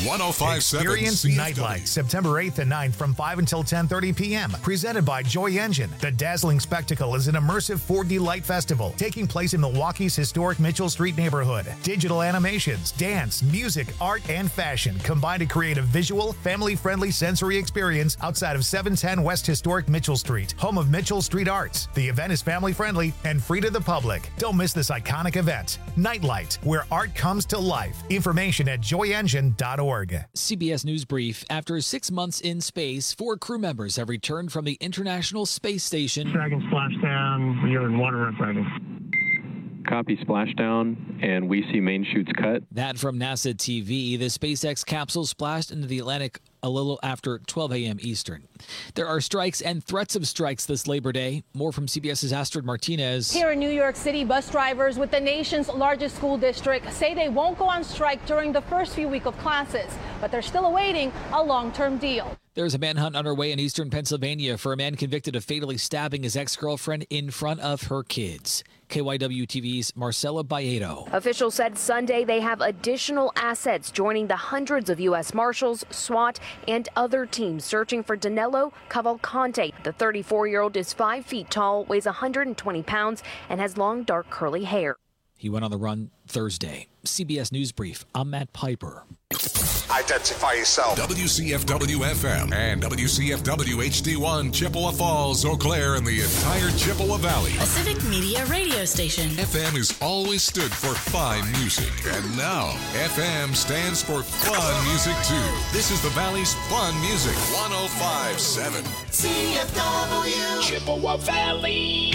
105.7 Experience CFW. Nightlight, September 8th and 9th from 5 until 10:30 p.m. Presented by Joy Engine. The dazzling spectacle is an immersive 4D light festival taking place in Milwaukee's historic Mitchell Street neighborhood. Digital animations, dance, music, art, and fashion combine to create a visual, family-friendly sensory experience outside of 710 West Historic Mitchell Street, home of Mitchell Street Arts. The event is family-friendly and free to the public. Don't miss this iconic event. Nightlight, where art comes to life. Information at joyengine.org. CBS News Brief. After 6 months in space, 4 crew members have returned from the International Space Station. Dragon splashdown. You're in water rep Dragon. Copy splashdown, and we see main chutes cut. That from NASA TV. The SpaceX capsule splashed into the Atlantic a little after 12 a.m. Eastern. There are strikes and threats of strikes this Labor Day. More from CBS's Astrid Martinez. Here in New York City, bus drivers with the nation's largest school district say they won't go on strike during the first few weeks of classes, but they're still awaiting a long-term deal. There's a manhunt underway in eastern Pennsylvania for a man convicted of fatally stabbing his ex-girlfriend in front of her kids. KYW TV's Marcela Baedo. Officials said Sunday they have additional assets joining the hundreds of U.S. Marshals, SWAT, and other teams searching for Danilo Cavalcante. The 34-year-old is 5 feet tall, weighs 120 pounds, and has long, dark, curly hair. He went on the run Thursday. CBS News Brief. I'm Matt Piper. Identify yourself. WCFW-FM and WCFW-HD1, Chippewa Falls, Eau Claire, and the entire Chippewa Valley. A Civic Media radio station. FM has always stood for fine music, and now FM stands for fun music, too. This is the Valley's fun music, 105.7 CFW. Chippewa Valley.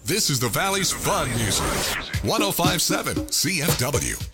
This is the Valley's Fun Music. 105.7 CFW.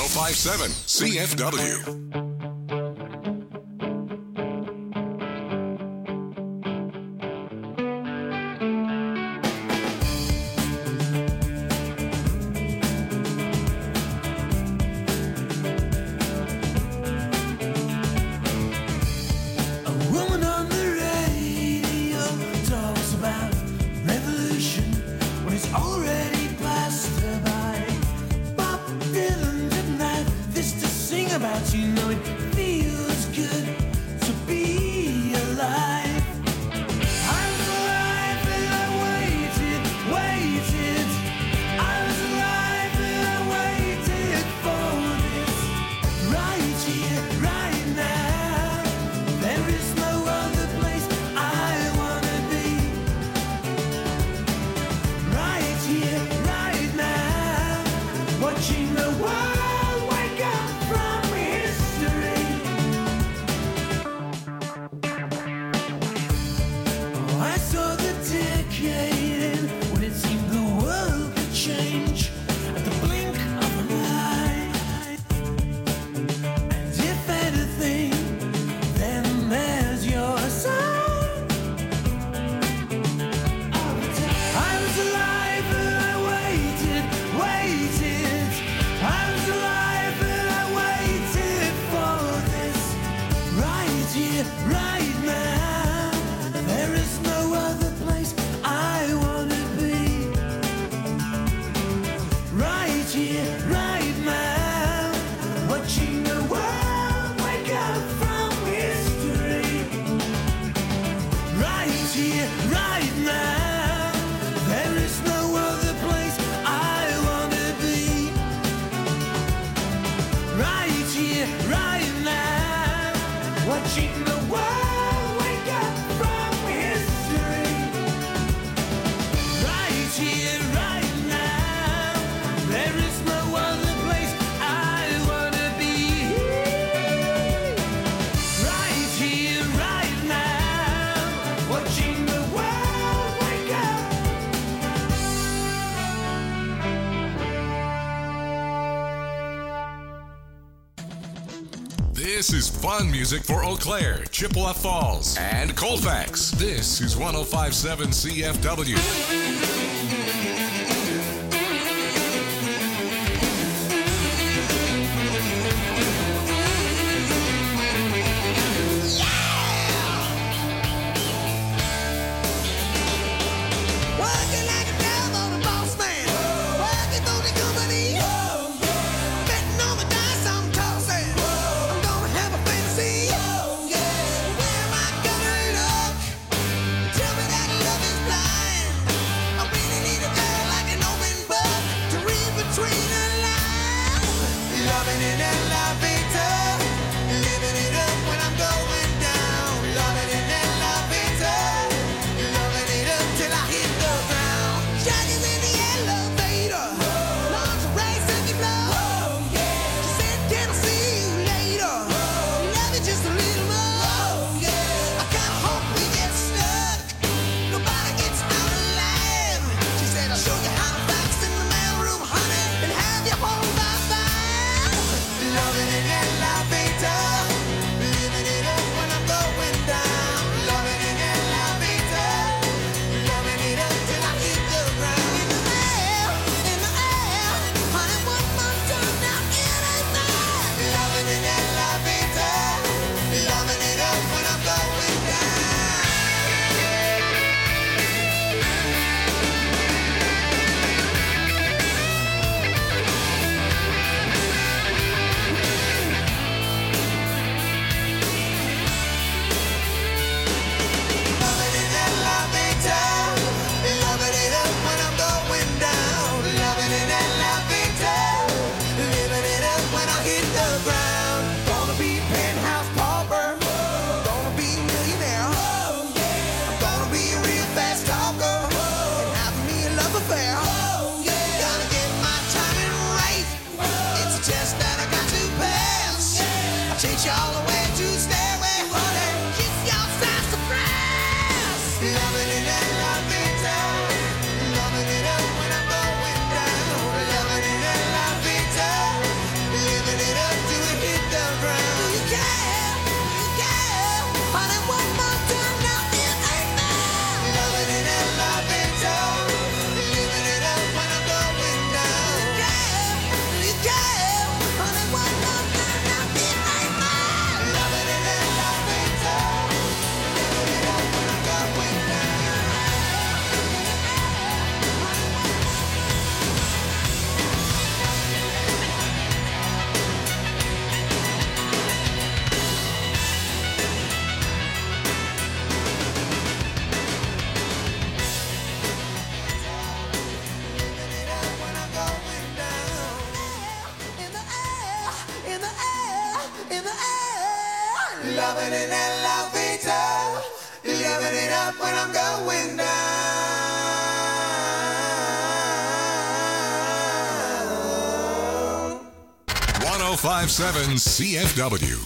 1057 CFW. This is fun music for Eau Claire, Chippewa Falls, and Colfax. This is 1057 CFW. when I'm going down. 105.7 CFW.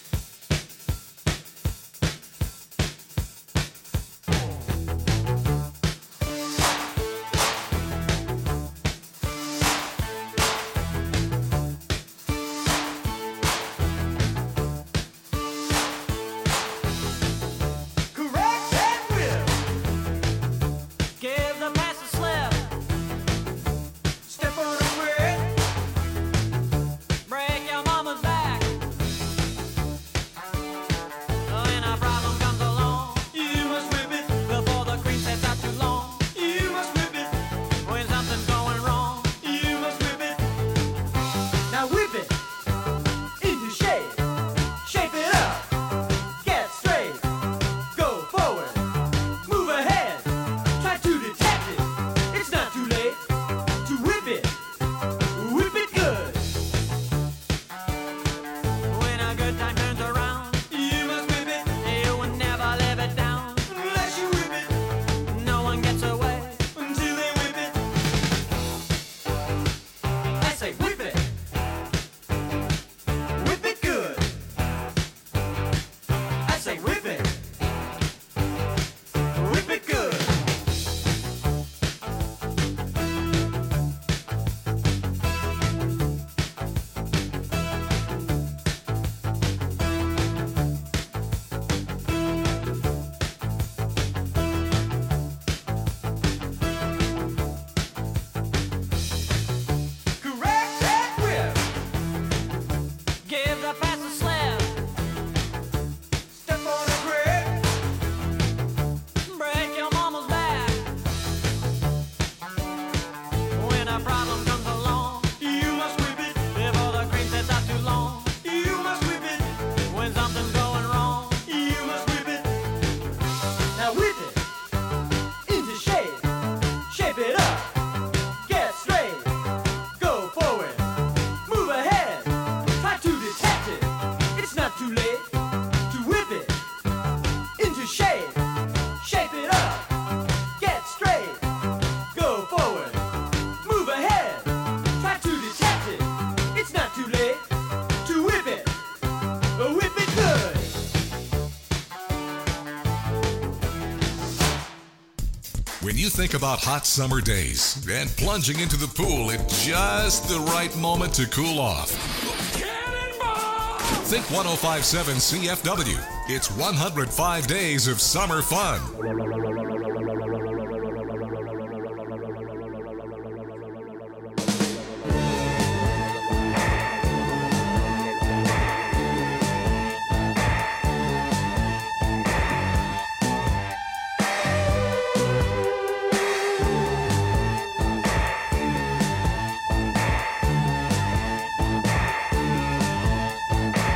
When you think about hot summer days and plunging into the pool at just the right moment to cool off, think 105.7 CFW. It's 105 days of summer fun.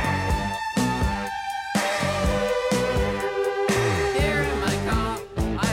Here in my car, I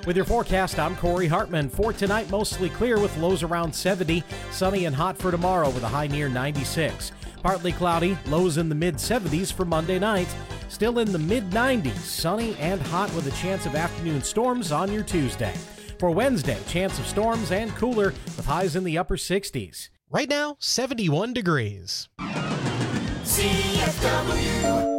With your forecast, I'm Corey Hartman. For tonight, mostly clear with lows around 70. Sunny and hot for tomorrow with a high near 96. Partly cloudy, lows in the mid-70s for Monday night. Still in the mid-90s, sunny and hot with a chance of afternoon storms on your Tuesday. For Wednesday, chance of storms and cooler with highs in the upper 60s. Right now, 71 degrees. CFW.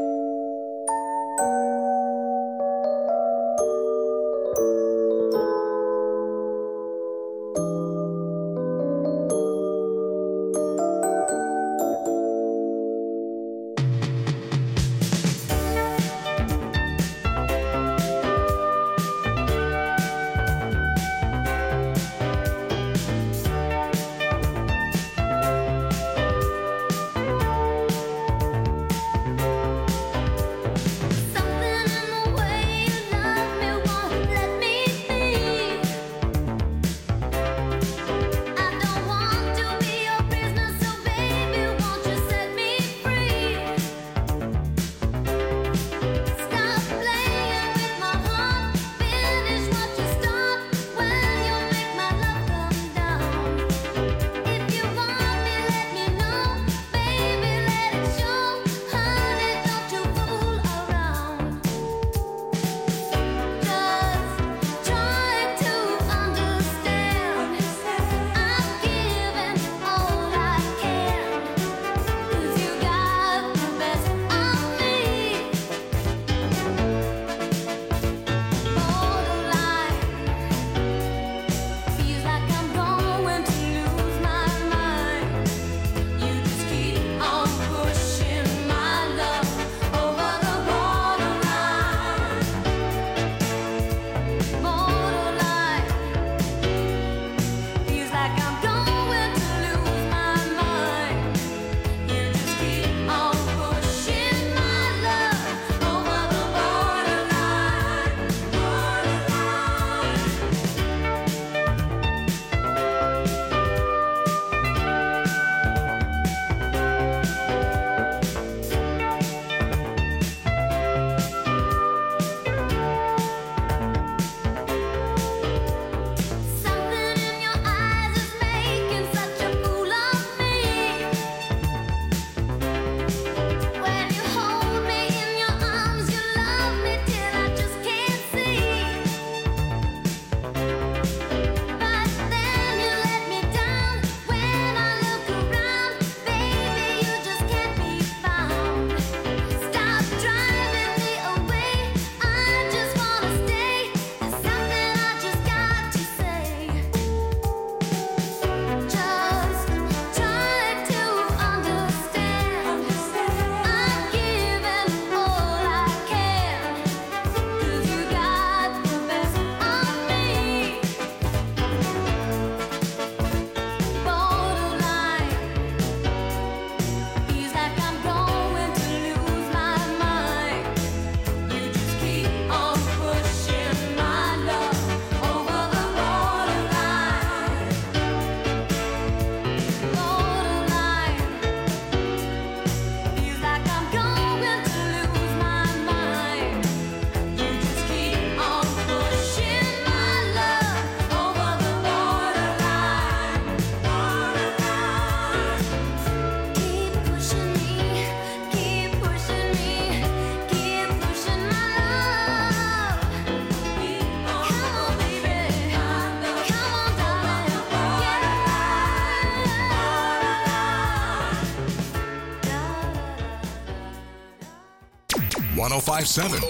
.1057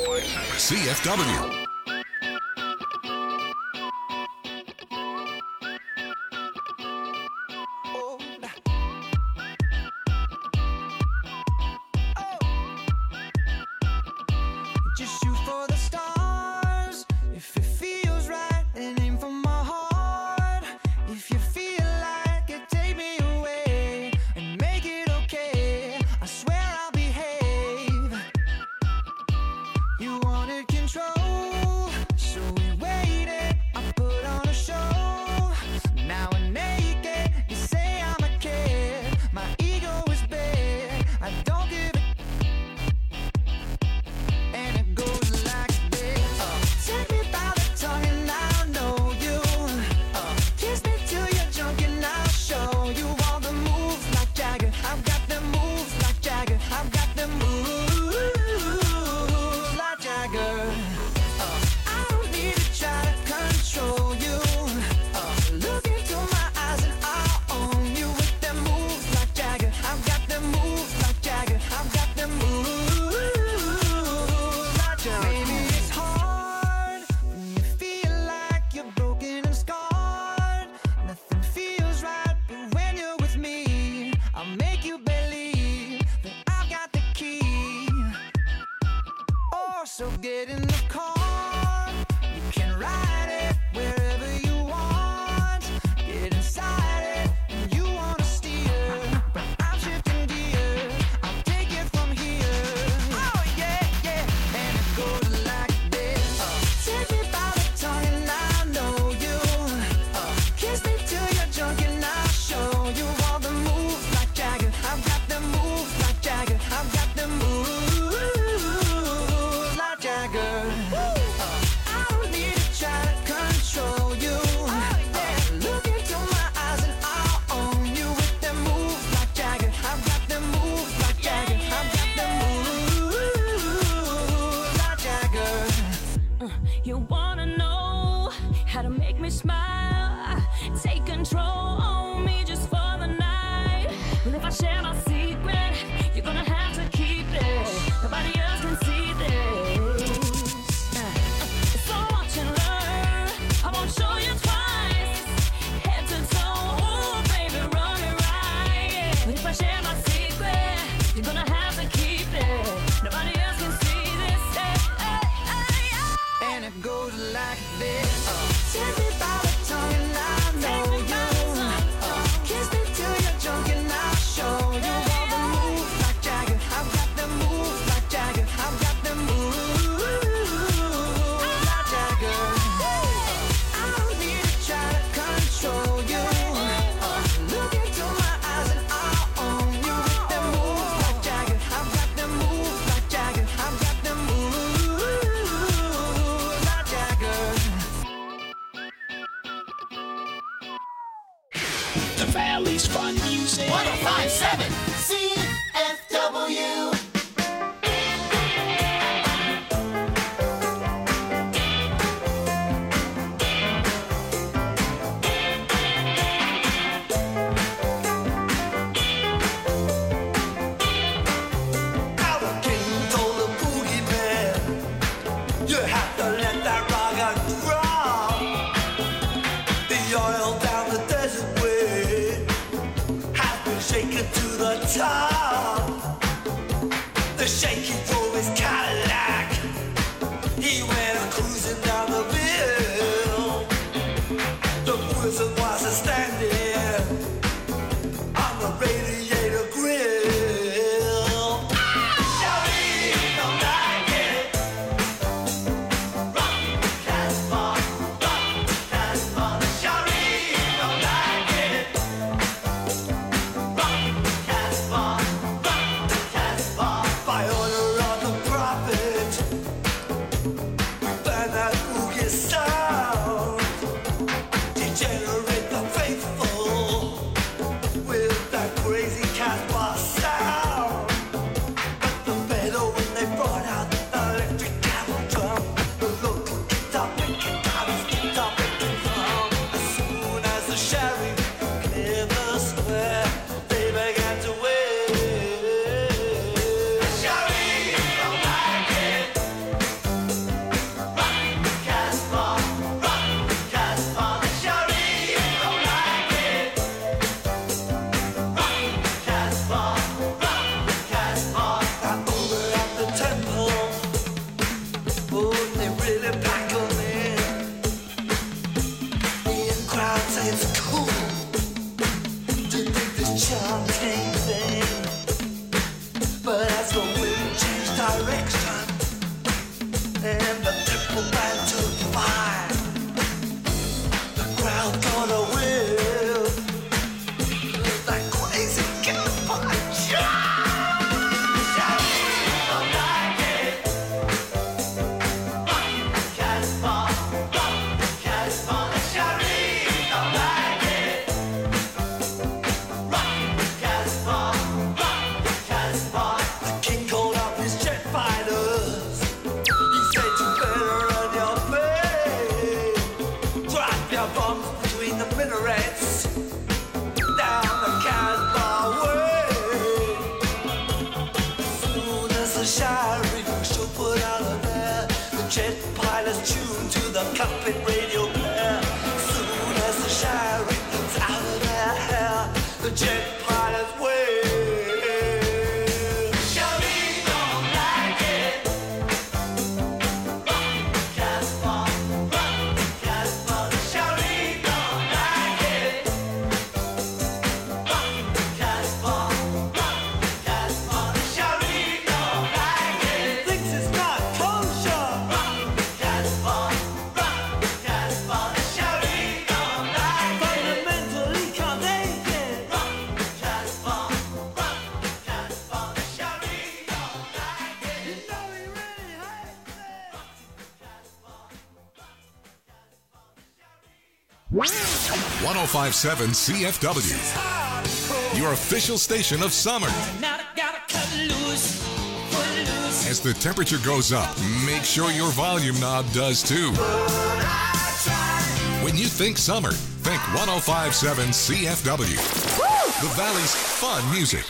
CFW. Just shoot for the stars. If it feels right, then aim for my heart. If you feel like it, take me away and make it okay. I swear I'll behave. You wanted control. me smile. Take control on me just for the night. Well, if I share my secret, you're gonna have to keep it. Nobody else can see this. So watch and learn. I won't show you twice. Head to toe, ooh, baby, run it right. But if I share my secret, you're gonna have to keep it. Nobody else can see this. And it goes like this. Take me by the tongue and I know you. Kiss me till you're drunk and I'll show you all the moves like Jagger. I've got them moves like Jagger. I've got them moves like Jagger. I don't need to try to control you. Look into my eyes and I'll own you with them moves like Jagger. I've got them moves like Jagger. I've got them moves like Jagger. The Valley's Fun Music. 1057 CFW. Our king told the boogeyman, you have to let that rocket drop. The oil down the desert way has been shaken to the top. The shaky drove his Cadillac. He went cruising down the hill. The wizard was standing on the radiator grill. Shawty don't like it. Rock Casbah, Shawty don't like it. Rock Casbah, by order of the prophet, we ban that boogie sound. Degenerate the faithful with that crazy Casbah sound. But the better when they brought out the electric camel drum, the local guitar picking guitars, guitar picking drum. As soon as the sheriff cleared the square, they began to wave. The sheriff don't like it. Rock Casbah, the sheriff don't like it. Rock Casbah. And over at the temple, oh, they really pack 'em in. The crowd say it's cool to think this chanting thing. But as the wind changed direction and the temple band took fire, the crowd got a whiff of that crazy Casbah chant. Don't like it. Rock Casbah, the sheriff don't like it. Rock Casbah. The king called up his jet fighters. He said you better run your way. Drop your bombs between the minarets down the Casbah way. As soon as the sheriff should put out of there, the jet pilots tuned to the cockpit radio player. As soon as the sheriff gets out of their hair, the jet pilots wave. Sheriff don't like it. Rock Casbah, the sheriff don't like it. Rock Casbah, the sheriff don't like it. Thinks it's not kosher. Rock Casbah, the sheriff don't like it. Fundamentally can't take it. Rock Casbah, the sheriff don't like it. You know he really hates it. 1057 CFW, your official station of summer. Now I gotta cut loose. As the temperature goes up, make sure your volume knob does too. When you think summer, think 105.7 CFW. The Valley's fun music.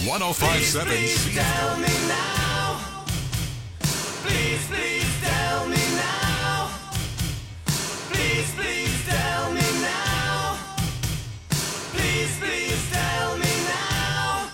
105.7 Please tell me now. Please tell me now. Please tell me now. Please tell me now.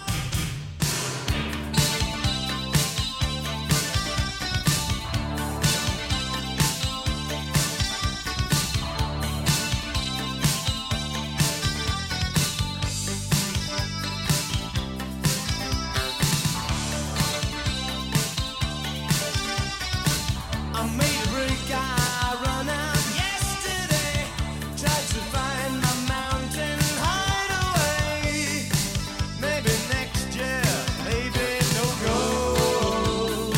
I made a break, I run out yesterday. Tried to find my mountain hideaway. Maybe next year, maybe no go.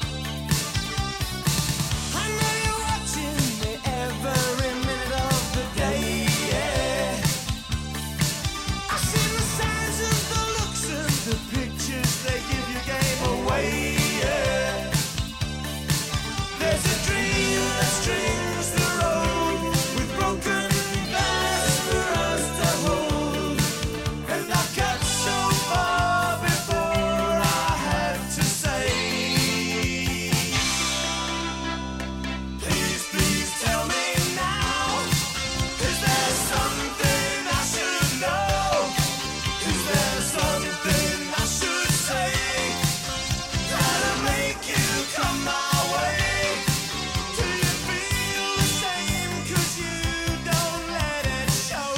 I know you're watching me every minute of the day. Yeah. I've seen the signs and the looks and the pictures they give you gave away. Yeah. There's a dream that strings the road with broken glass for us to hold. And I got so far before I had to say, please tell me now. Is there something I should know? Is there something I should say that'll make you come my way? Do you feel the same? 'Cause you don't let it show.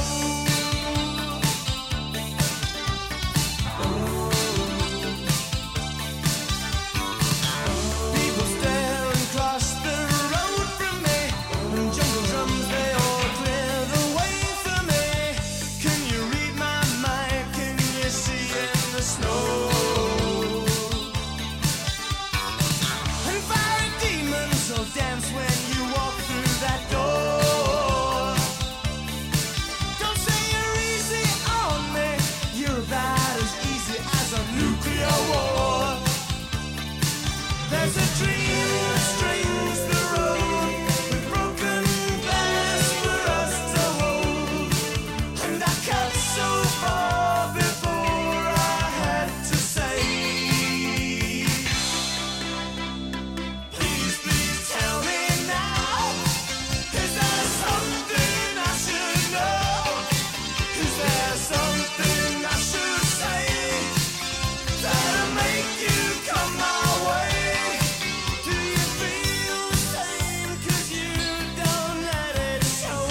People stare and cross the road from me, and jungle drums they all clear the way for me. Can you read my mind? Can you see in the snow? And fiery demons will dance when you walk through that door. Don't say you're easy on me. You're about as easy as a nuclear war. There's a dream that strings the road with broken glass for us to hold. And I cut so far before I had to say, please tell me now. Is there something I should know? Is there something I should say that'll make you come my way? Do you feel the same? 'Cause you don't let it show.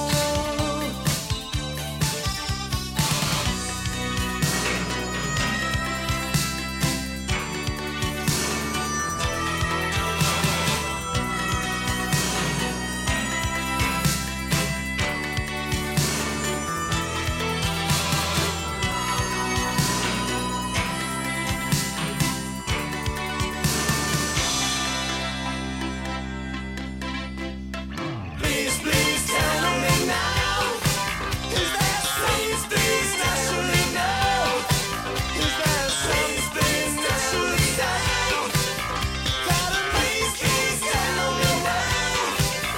Please tell me now. Is there something I should know? Is there something I should say that'll make you tell me now?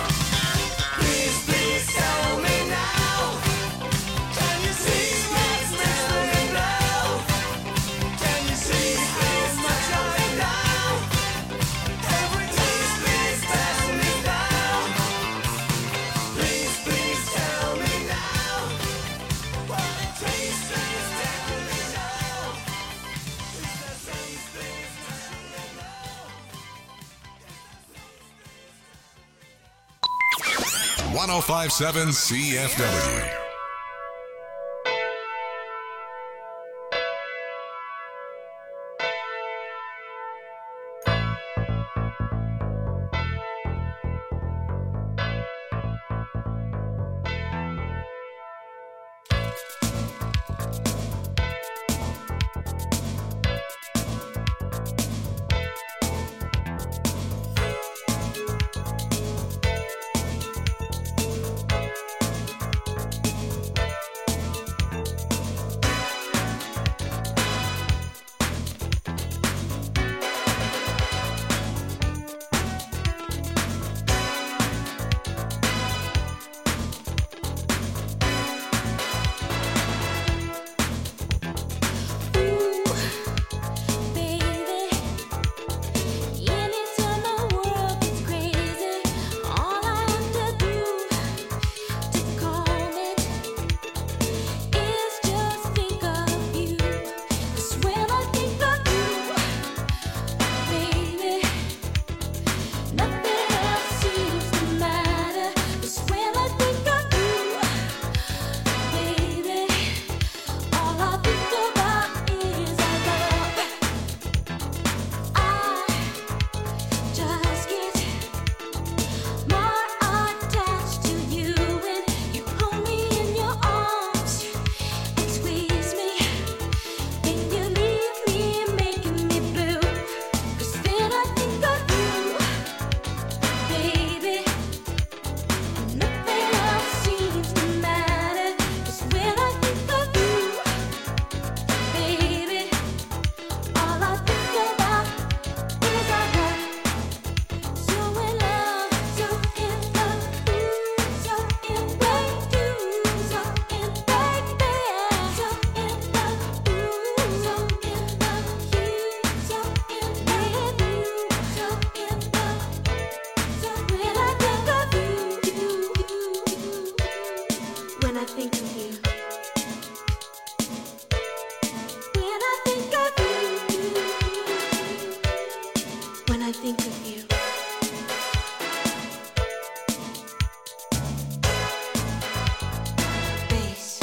Please tell me now. Can you see what's missing now? Can you see how much I'm down? Every taste is passing me down. Please tell me now. What it tastes is taking me down. Is there something I should know? 105.7 CFW. when I think of you. Bass.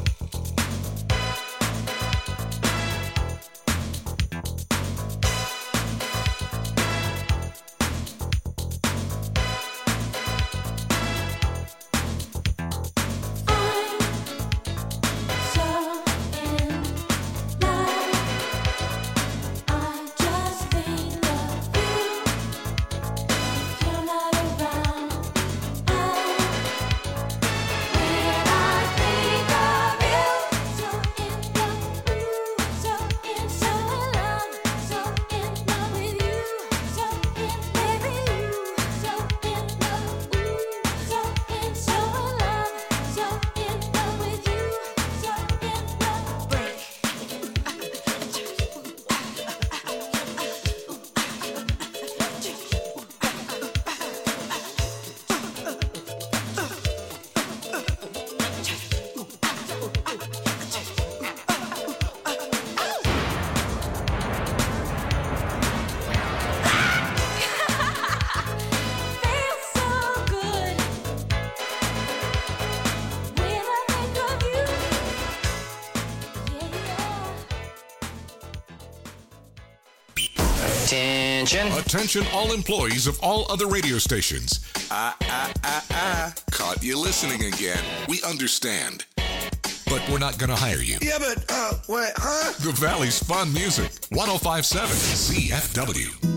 Attention all employees of all other radio stations. Caught you listening again. We understand. But we're not going to hire you. Yeah, but, what, huh? The Valley's Fun Music. 105.7 CFW.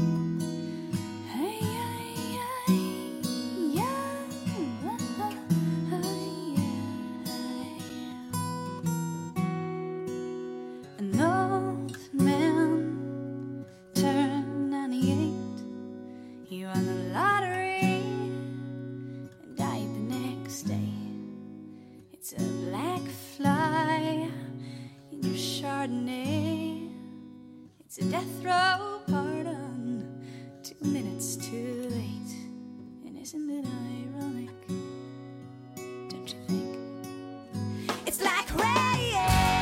It's a death row pardon, 2 minutes too late. And isn't it ironic? Don't you think? It's like rain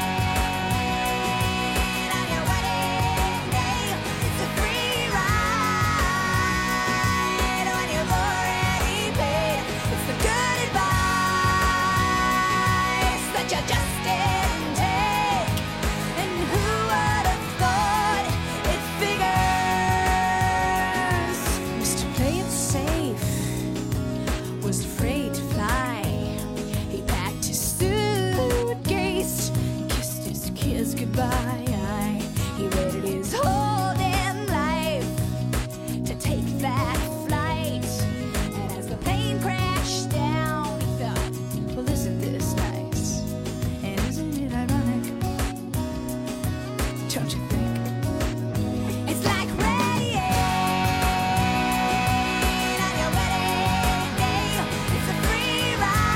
on your wedding day. It's a free ride when you've already paid. It's the good advice that you just didn't take. And who would have thought it figures? Mr. Play It Safe was afraid to fly. He packed his suitcase, kissed his kids goodbye. He waited his whole damn life to take that flight. And as the plane crashed down, he thought, well, isn't this nice? And isn't it ironic? Don't you think? It's like rain on your wedding day. It's a free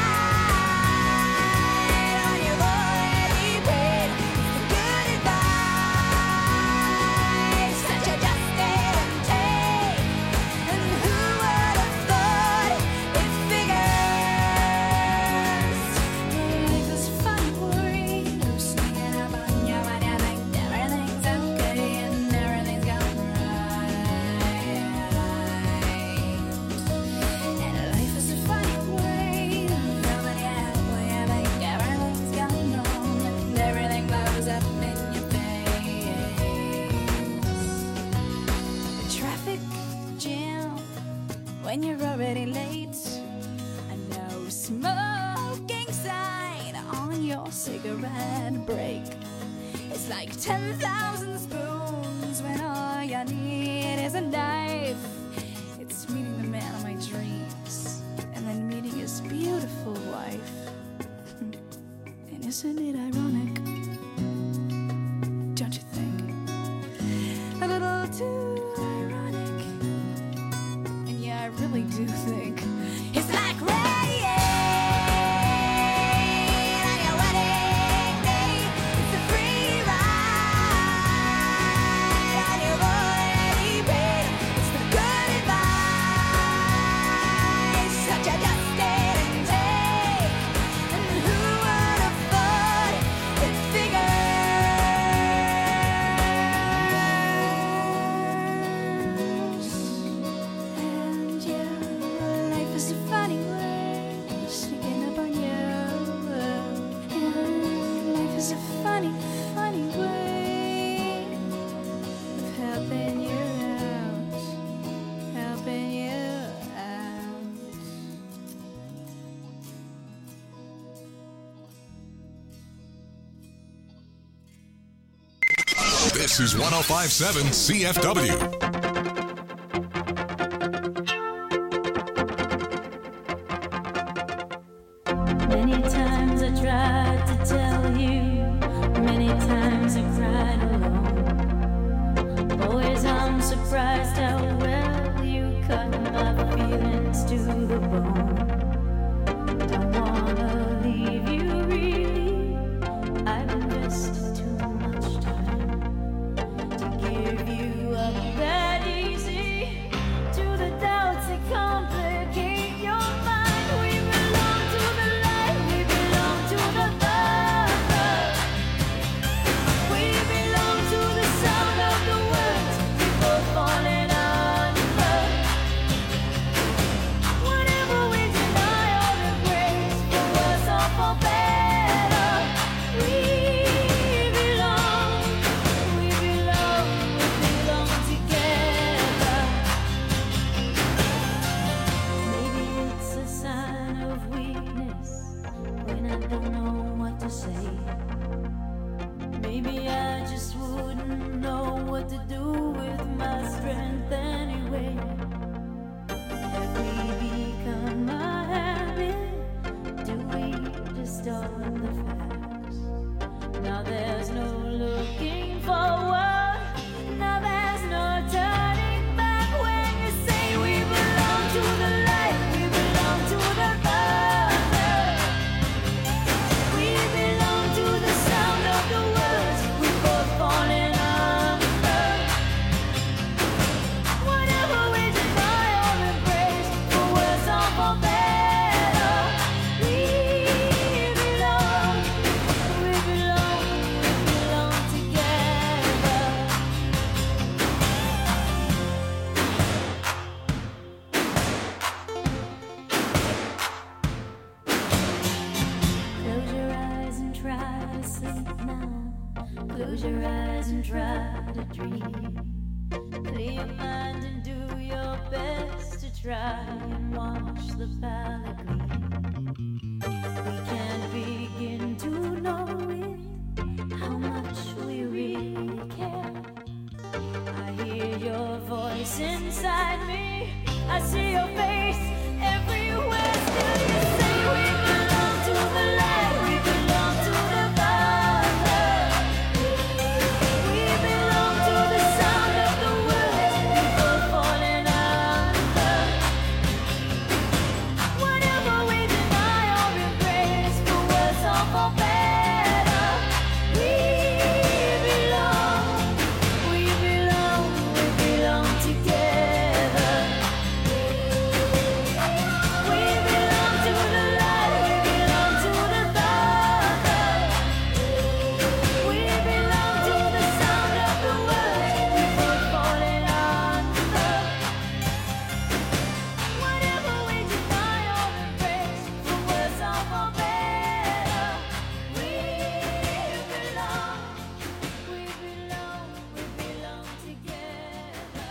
ride when you've already paid. It's the good advice that you just didn't take. And who would have thought it figures? Life is fun, worried, sneaking up on you when you think everything's okay and everything's going right. And life is a funny way, coming out when you think everything's going wrong and everything blows up in your face. The traffic jam when you're already late. A no smoking sign on your cigarette break. It's like 10,000 spoons when all you need is a knife. It's meeting the man of my dreams and then meeting his beautiful wife. And isn't it ironic? Don't you think? A little too ironic. And yeah, I really do think it's like rain on your wedding day. It's a free ride on your This is 105.7 CFW. Many times I tried to tell you, many times I cried alone. Always I'm surprised how well you cut my feelings to the bone. Don't wanna leave you really, I've invested too much time to give you up that easy to the doubts that complicate your mind. We belong to the light, we belong to the dark. We belong to the sound of the words before falling under. Whatever we deny or embrace, for worse or for better, we belong together. Maybe it's a sign of weakness when I don't know what to say. Maybe I just wouldn't know what to do with my strength anyway. Have we become a habit? Do we distort the facts? Now there's no looking forward. Now there's no turning back when you say we belong to the light, we belong to the dark. We belong to the sound of the words we both falling under. Whatever we deny or embrace, for worse or for better, we belong together. Close your eyes and try to sleep now. Close your eyes and try to dream. Clear your mind and do your best to try and watch the palette gleam. We can't begin to know it, how much we really care. I hear your voice inside me, I see your face everywhere. Still you say we belong to the light, we belong to the dark. We belong to the sound of the words before falling under. Whatever we deny or embrace, for worse or for better, we belong together. We belong to the light, we belong to the dark. We belong to the sound of the words before falling under. Whatever we deny or embrace, for worse or for better, we belong together.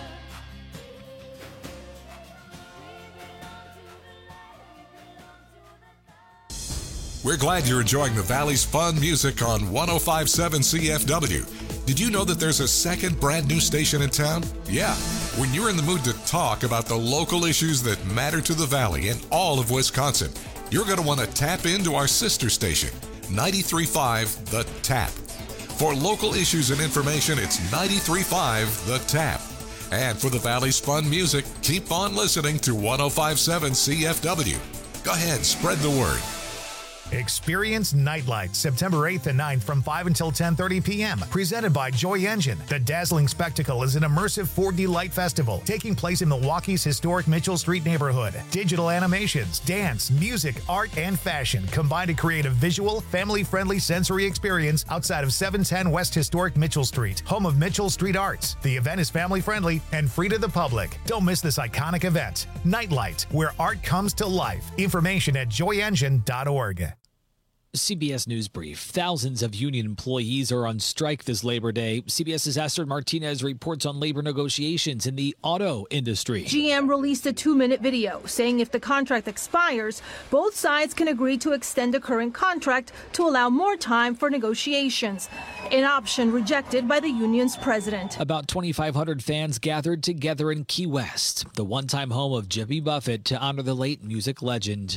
We're glad you're enjoying the Valley's fun music on 105.7 CFW. Did you know that there's a second brand new station in town? Yeah. When you're in the mood to talk about the local issues that matter to the Valley and all of Wisconsin, you're going to want to tap into our sister station, 93.5 The Tap. For local issues and information, it's 93.5 The Tap. And for the Valley's fun music, keep on listening to 105.7 CFW. Go ahead, spread the word. Experience Nightlight September 8th and 9th from 5 until 10:30 p.m. Presented by Joy Engine. The dazzling spectacle is an immersive 4D light festival taking place in Milwaukee's historic Mitchell Street neighborhood. Digital animations, dance, music, art, and fashion combine to create a visual, family-friendly sensory experience outside of 710 West Historic Mitchell Street, home of Mitchell Street Arts. The event is family-friendly and free to the public. Don't miss this iconic event. Nightlight, where art comes to life. Information at joyengine.org. CBS News Brief. Thousands of union employees are on strike this Labor Day. CBS's Astrid Martinez reports on labor negotiations in the auto industry. GM released a 2-minute video saying if the contract expires, both sides can agree to extend the current contract to allow more time for negotiations, an option rejected by the union's president. About 2,500 fans gathered together in Key West, the one-time home of Jimmy Buffett, to honor the late music legend.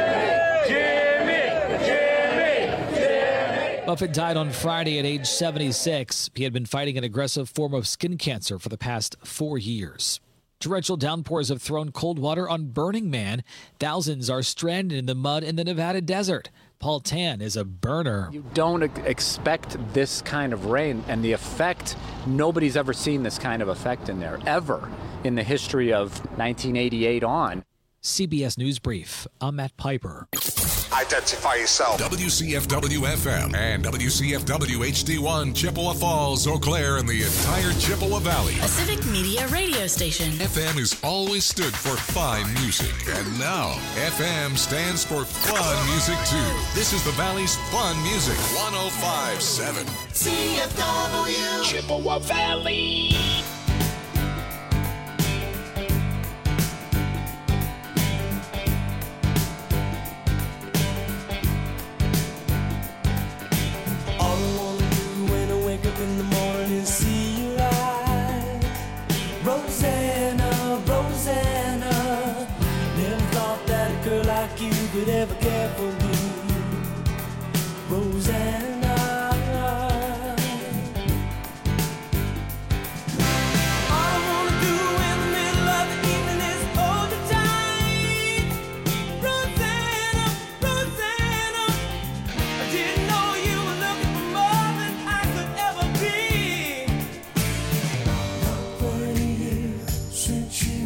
Buffett died on Friday at age 76. He had been fighting an aggressive form of skin cancer for the past 4 years. Torrential downpours have thrown cold water on Burning Man. Thousands are stranded in the mud in the Nevada desert. Paul Tan is a burner. You don't expect this kind of rain, and the effect, nobody's ever seen this kind of effect in there, ever, in the history of 1988 on. CBS News Brief. I'm Matt Piper. Identify yourself. WCFW FM and WCFW HD1, Chippewa Falls, Eau Claire, and the entire Chippewa Valley. A civic media radio station. FM has always stood for fine music, and now FM stands for fun music too. This is the Valley's fun music. 105.7 CFW Chippewa Valley. In the morning, see you ride. Rosanna, Rosanna, never thought that a girl like you could ever care for me. Rosanna. All I wanna do in the middle of the evening is hold you tight. Rosanna, Rosanna, I didn't know you were looking for more than I could ever be. Not 30 years since you